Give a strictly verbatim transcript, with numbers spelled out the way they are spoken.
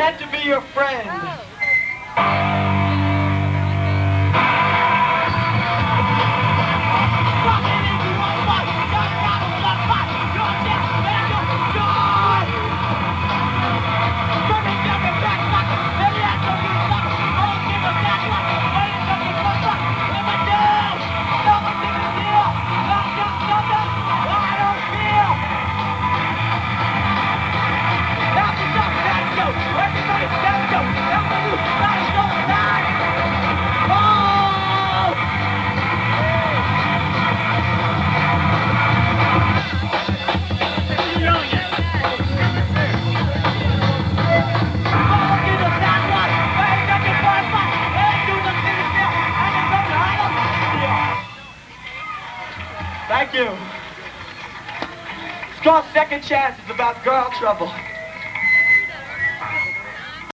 pretend to be your friend. Thank you. It's called Second Chance. It's about girl trouble.